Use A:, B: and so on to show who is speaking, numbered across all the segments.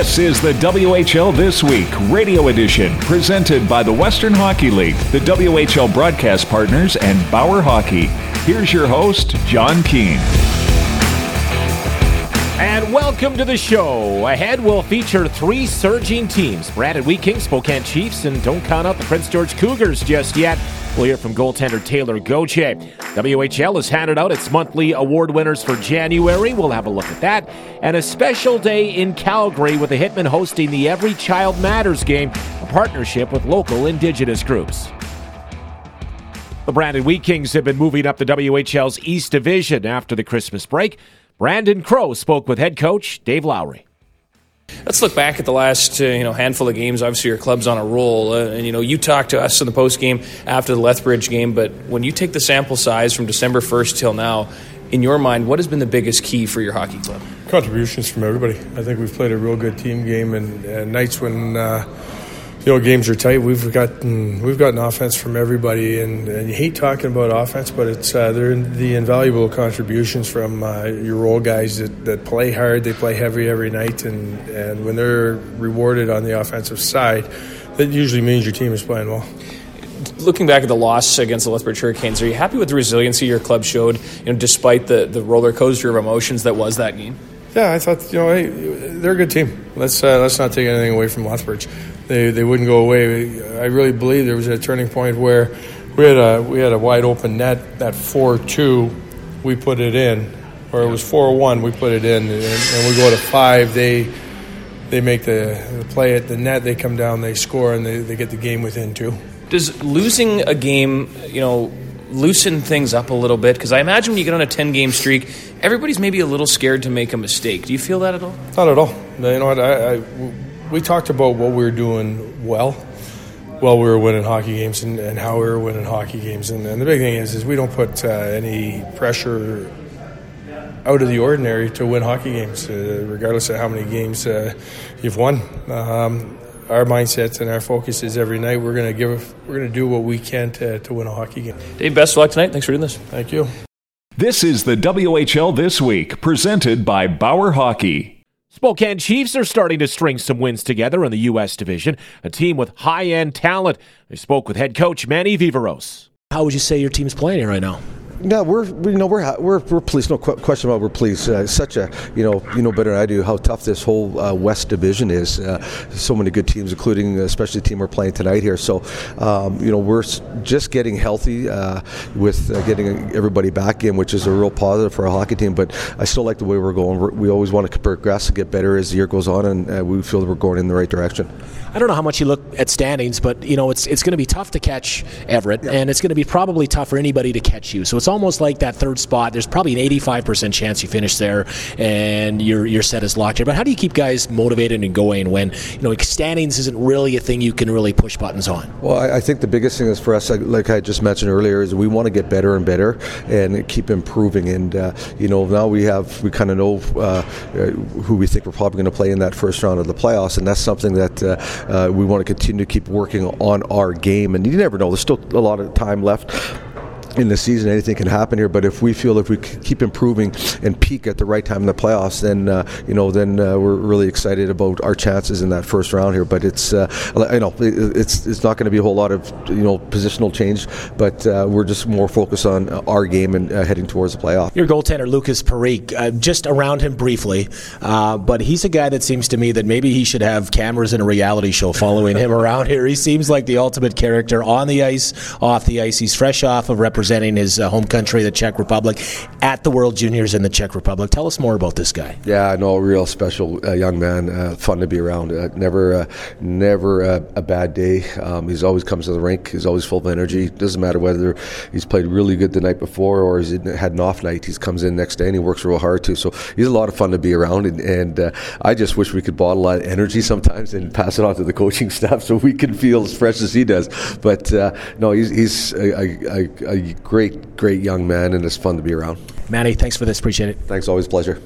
A: This is the WHL This Week radio edition, presented by the Western Hockey League, the WHL broadcast partners, and Bauer Hockey. Here's your host, John Keane.
B: And welcome to the show. Ahead, we'll feature three surging teams: Brandon Wheat Kings, Spokane Chiefs, and don't count out the Prince George Cougars just yet. We'll hear from goaltender Taylor Gauthier. WHL has handed out its monthly award winners for January. We'll have a look at that. And a special day in Calgary with the Hitmen hosting the Every Child Matters game, a partnership with local Indigenous groups. The Brandon Wheat Kings have been moving up the WHL's East Division after the Christmas break. Brandon Crowe spoke with head coach Dave Lowry.
C: Let's look back at the last handful of games. Obviously, your club's on a roll. And you talked to us in the post-game after the Lethbridge game, but when you take the sample size from December 1st till now, in your mind, what has been the biggest key for your hockey club?
D: Contributions from everybody. I think we've played a real good team game, and nights when games are tight, we've gotten offense from everybody, and you hate talking about offense, but it's they're the invaluable contributions from your role guys that play hard, they play heavy every night, and when they're rewarded on the offensive side, that usually means your team is playing well.
C: Looking back at the loss against the Lethbridge Hurricanes, are you happy with the resiliency your club showed, despite the roller coaster of emotions that was that game?
D: Yeah, I thought, hey, they're a good team. Let's not take anything away from Lethbridge. They wouldn't go away. I really believe there was a turning point where we had a wide open net at 4-2. We put it in, or it was 4-1. We put it in, and we go to 5. They make the play at the net. They come down, they score, and they get the game within 2.
C: Does losing a game, loosen things up a little bit? Because I imagine when you get on a 10-game streak, everybody's maybe a little scared to make a mistake. Do you feel that at all?
D: Not at all. You know what? We talked about what we were doing well while we were winning hockey games and how we were winning hockey games. And the big thing is we don't put any pressure out of the ordinary to win hockey games, regardless of how many games you've won. Our mindset and our focus is every night we're going to do what we can to win a hockey game.
C: Dave, best of luck tonight. Thanks for doing this.
D: Thank you.
A: This is the WHL This Week, presented by Bauer Hockey.
B: Spokane Chiefs are starting to string some wins together in the U.S. Division, a team with high-end talent. I spoke with head coach Manny Viveros.
E: How would you say your team's playing right now?
F: Yeah, we're pleased. No question about we're pleased. Such a you know better than I do how tough this whole West Division is. So many good teams, including especially the team we're playing tonight here. So we're just getting healthy with getting everybody back in, which is a real positive for our hockey team. But I still like the way we're going. We always want to progress and get better as the year goes on, and we feel that we're going in the right direction.
E: I don't know how much you look at standings, but it's going to be tough to catch Everett, and it's going to be probably tough for anybody to catch you. So it's almost like that third spot. There's probably an 85% chance you finish there, and your set is locked here. But how do you keep guys motivated and going when standings isn't really a thing you can really push buttons on?
F: Well, I think the biggest thing is for us, like I just mentioned earlier, is we want to get better and better and keep improving. And now we kind of know who we think we're probably going to play in that first round of the playoffs, and that's something that we want to continue to keep working on our game. And you never know, there's still a lot of time left in the season. Anything can happen here, but if we keep improving and peak at the right time in the playoffs, then we're really excited about our chances in that first round here. But it's it's not going to be a whole lot of positional change, but we're just more focused on our game and heading towards the playoff.
E: Your goaltender Lucas Perique, just around him briefly, but he's a guy that seems to me that maybe he should have cameras in a reality show following him around here. He seems like the ultimate character on the ice, off the ice. He's fresh off of representing his home country, the Czech Republic, at the World Juniors in the Czech Republic. Tell us more about this guy.
F: Yeah, no, real special young man, fun to be around. Never a bad day. He's always comes to the rink. He's always full of energy. Doesn't matter whether he's played really good the night before or he's had an off night. He comes in next day and he works real hard too. So he's a lot of fun to be around. And I just wish we could bottle that energy sometimes and pass it on to the coaching staff so we can feel as fresh as he does. But no, he's a great young man, and it's fun to be around.
E: Manny, thanks for this. Appreciate it.
F: Thanks, always a pleasure.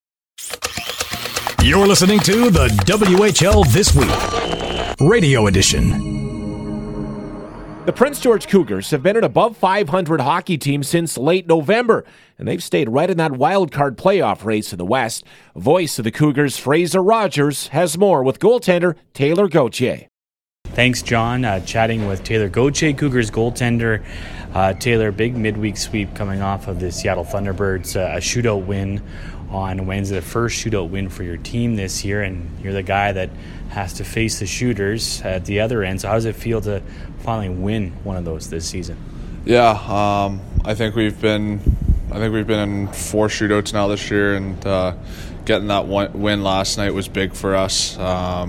G: You're listening to the WHL This Week Radio Edition.
B: The Prince George Cougars have been an above 500 hockey team since late November, and they've stayed right in that wild card playoff race in the West. Voice of the Cougars, Fraser Rogers, has more with goaltender Taylor Gauthier.
G: Thanks, John. Chatting with Taylor Gauthier, Cougars goaltender. Taylor, big midweek sweep coming off of the Seattle Thunderbirds, a shootout win on Wednesday, the first shootout win for your team this year, and you're the guy that has to face the shooters at the other end. So how does it feel to finally win one of those this season?
H: Yeah, I think we've been in 4 shootouts now this year, and getting that win last night was big for us.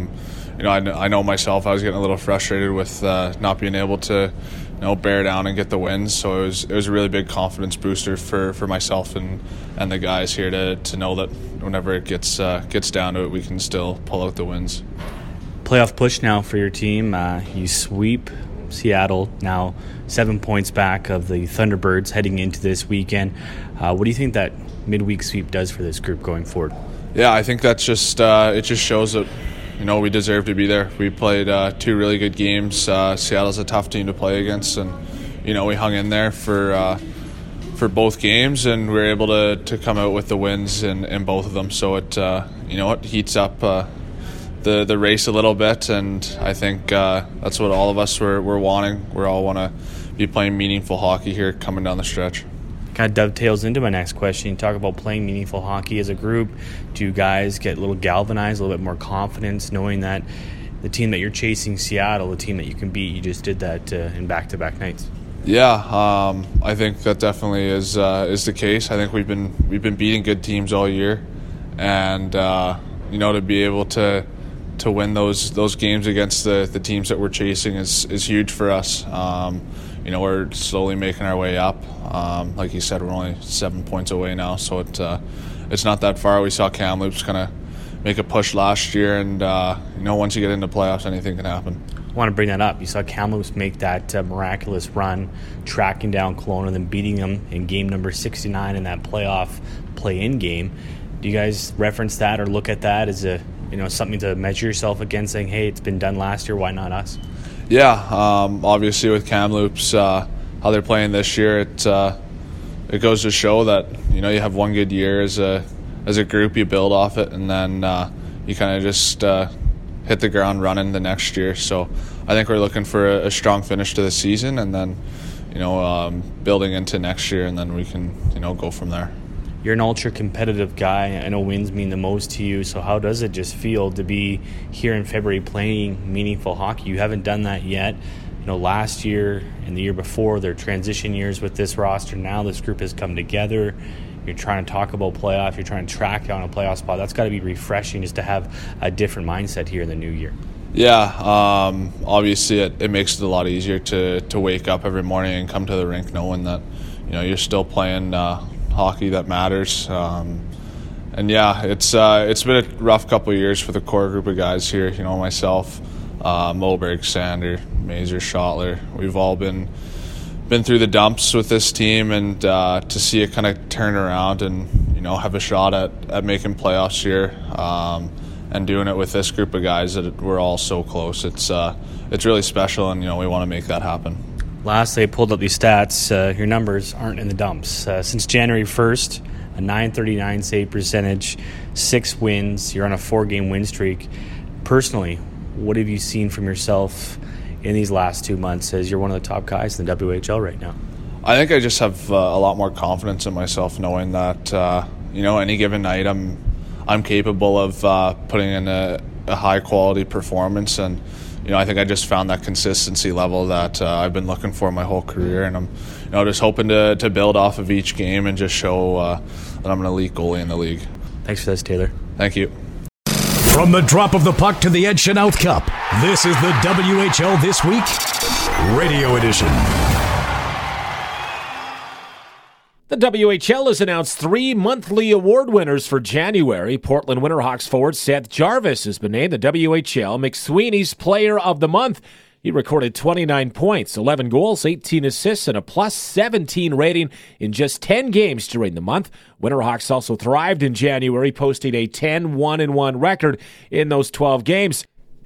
H: I know myself, I was getting a little frustrated with not being able to bear down and get the wins. So it was a really big confidence booster for myself and the guys here to know that whenever it gets down to it, we can still pull out the wins.
G: Playoff push now for your team. You sweep Seattle, now 7 points back of the Thunderbirds heading into this weekend. What do you think that midweek sweep does for this group going forward?
H: Yeah, I think that's just it just shows that we deserve to be there. We played 2 really good games. Seattle's a tough team to play against, and we hung in there for both games, and we were able to come out with the wins in both of them. So it heats up the race a little bit, and I think that's what all of us were wanting. We all want to be playing meaningful hockey here coming down the stretch.
G: Kind of dovetails into my next question. You talk about playing meaningful hockey as a group. Do you guys get a little galvanized, a little bit more confidence, knowing that the team that you're chasing, Seattle, the team that you can beat, you just did that in back-to-back nights?
H: Yeah, I think that definitely is the case. I think we've been beating good teams all year, and to be able to win those games against the teams that we're chasing is huge for us. We're slowly making our way up. Like you said, we're only 7 points away now, so it's not that far. We saw Kamloops kind of make a push last year, and once you get into playoffs, anything can happen.
G: I want to bring that up. You saw Kamloops make that miraculous run, tracking down Kelowna, then beating them in game number 69 in that playoff play-in game. Do you guys reference that or look at that as something to measure yourself against, saying, hey, it's been done last year, why not us?
H: Yeah, obviously with Kamloops, how they're playing this year, it goes to show that you have one good year as a group, you build off it, and then you kind of just hit the ground running the next year. So I think we're looking for a strong finish to the season, and then building into next year, and then we can go from there.
G: You're an ultra-competitive guy. I know wins mean the most to you, so how does it just feel to be here in February playing meaningful hockey? You haven't done that yet. Last year and the year before, they're transition years with this roster. Now this group has come together. You're trying to talk about playoff. You're trying to track down a playoff spot. That's got to be refreshing just to have a different mindset here in the new year.
H: Yeah, obviously it makes it a lot easier to wake up every morning and come to the rink knowing that you're still playing hockey that matters. And yeah, it's been a rough couple of years for the core group of guys here. Myself, Moberg, Sander, Mazer, Schottler. We've all been through the dumps with this team, and to see it kind of turn around and have a shot at making playoffs here, and doing it with this group of guys that we're all so close. It's really special, and we want to make that happen.
G: Lastly, I pulled up these stats. Your numbers aren't in the dumps. Since January 1st, a .939 save percentage, 6 wins. You're on a 4-game win streak. Personally, what have you seen from yourself in these last 2 months as you're one of the top guys in the WHL right now?
H: I think I just have a lot more confidence in myself, knowing that any given night I'm capable of putting in a high quality performance, and I think I just found that consistency level that I've been looking for my whole career, and I'm just hoping to build off of each game and just show that I'm an elite goalie in the league.
G: Thanks for this, Taylor.
H: Thank you.
A: From the drop of the puck to the Ed Chenoweth Cup, this is the WHL This Week Radio Edition.
B: The WHL has announced 3 monthly award winners for January. Portland Winterhawks forward Seth Jarvis has been named the WHL McSweeney's Player of the Month. He recorded 29 points, 11 goals, 18 assists, and a plus 17 rating in just 10 games during the month. Winterhawks also thrived in January, posting a 10-1-1 record in those 12 games.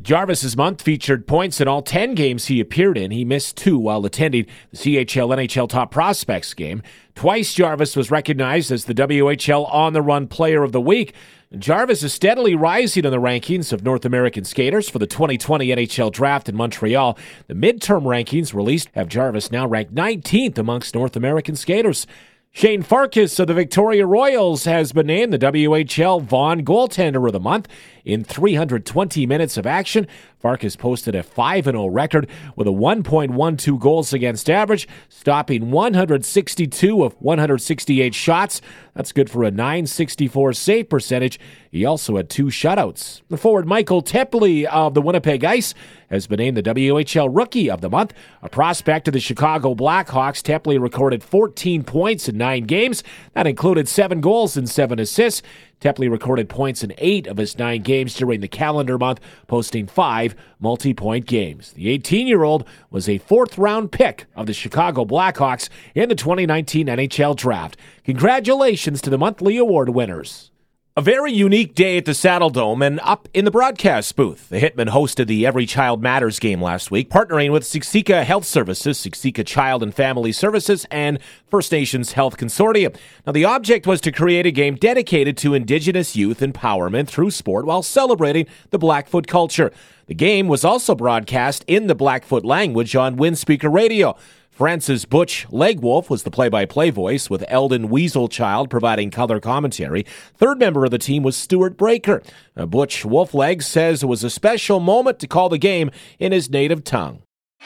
B: Jarvis's month featured points in all 10 games he appeared in. He missed 2 while attending the CHL-NHL Top Prospects game. Twice Jarvis was recognized as the WHL On the Run Player of the Week. Jarvis is steadily rising in the rankings of North American skaters for the 2020 NHL Draft in Montreal. The midterm rankings released have Jarvis now ranked 19th amongst North American skaters. Shane Farkas of the Victoria Royals has been named the WHL Vaughan Goaltender of the Month. In 320 minutes of action, Farkas posted a 5-0 record with a 1.12 goals against average, stopping 162 of 168 shots. That's good for a .964 save percentage. He also had 2 shutouts. The forward Michael Tepley of the Winnipeg Ice has been named the WHL Rookie of the Month. A prospect of the Chicago Blackhawks, Tepley recorded 14 points in 9 games. That included 7 goals and 7 assists. Tepley recorded points in 8 of his 9 games during the calendar month, posting 5 multi-point games. The 18-year-old was a 4th-round pick of the Chicago Blackhawks in the 2019 NHL Draft. Congratulations to the monthly award winners. A very unique day at the Saddle Dome and up in the broadcast booth. The Hitmen hosted the Every Child Matters game last week, partnering with Siksika Health Services, Siksika Child and Family Services, and First Nations Health Consortium. Now, the object was to create a game dedicated to Indigenous youth empowerment through sport while celebrating the Blackfoot culture. The game was also broadcast in the Blackfoot language on Windspeaker Radio. Francis Butch Legwolf was the play-by-play voice, with Eldon Weaselchild providing color commentary. Third member of the team was Stuart Breaker. Butch Wolfleg says it was a special moment to call the game in his native tongue.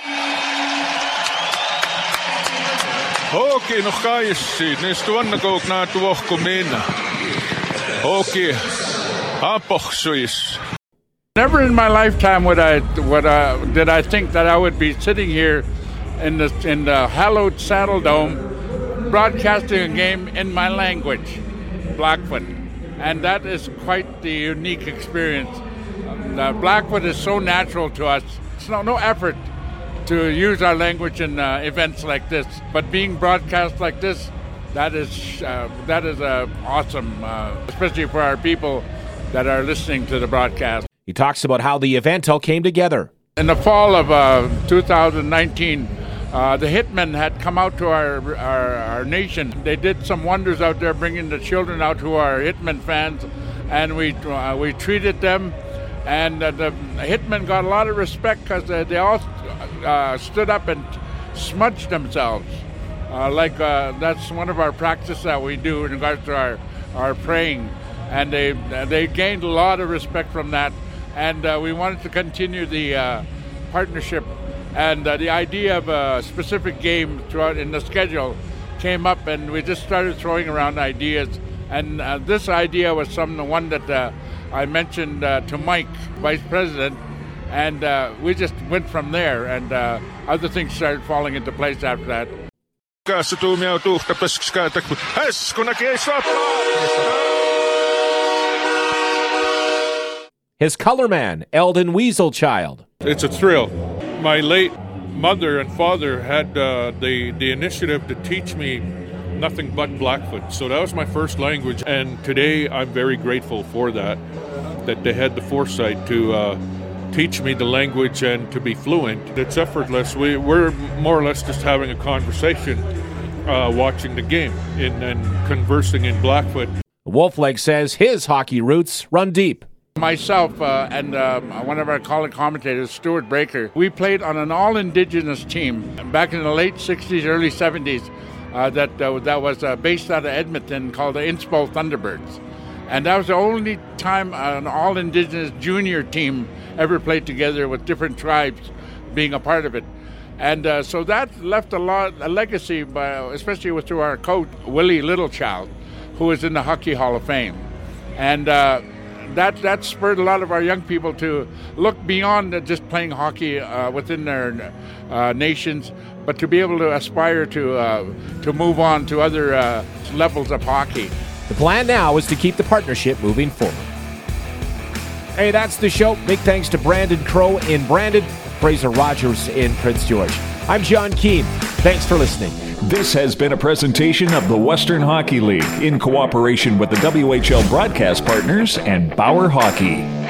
I: Hockey nog kaissi, niistä vannakook naa tuohkumina. Hockey, hapohsuis.
J: Never in my lifetime did I think that I would be sitting here in the hallowed Saddle Dome, broadcasting a game in my language, Blackfoot, and that is quite the unique experience. Blackfoot is so natural to us. It's no effort to use our language in events like this, but being broadcast like this, that is awesome, especially for our people that are listening to the broadcast.
B: He talks about how the event all came together.
J: In the fall of 2019, the Hitmen had come out to our nation. They did some wonders out there, bringing the children out who are Hitmen fans, and we treated them. And the Hitmen got a lot of respect because they all stood up and smudged themselves. That's one of our practices that we do in regards to our praying. And they gained a lot of respect from that. And we wanted to continue the partnership. And the idea of a specific game throughout in the schedule came up, and we just started throwing around ideas. And this idea was one that I mentioned to Mike, Vice President, and we just went from there, and other things started falling into place after that.
B: His color man, Eldon Weaselchild.
I: It's a thrill. My late mother and father had the initiative to teach me nothing but Blackfoot. So that was my first language, and today I'm very grateful for that they had the foresight to teach me the language and to be fluent. It's effortless. We're more or less just having a conversation watching the game and conversing in Blackfoot.
B: Wolfleg says his hockey roots run deep.
J: Myself and one of our colleague commentators, Stuart Breaker, we played on an all-Indigenous team back in the late 60s, early 70s that was based out of Edmonton called the Inspo Thunderbirds. And that was the only time an all-Indigenous junior team ever played together with different tribes being a part of it. And so that left a legacy, especially through our coach, Willie Littlechild, who is in the Hockey Hall of Fame. And that spurred a lot of our young people to look beyond just playing hockey within their nations, but to be able to aspire to move on to other levels of hockey.
B: The plan now is to keep the partnership moving forward. Hey, that's the show. Big thanks to Brandon Crow in Brandon, Fraser Rogers in Prince George. I'm John Keane. Thanks for listening.
A: This has been a presentation of the Western Hockey League in cooperation with the WHL broadcast partners and Bauer Hockey.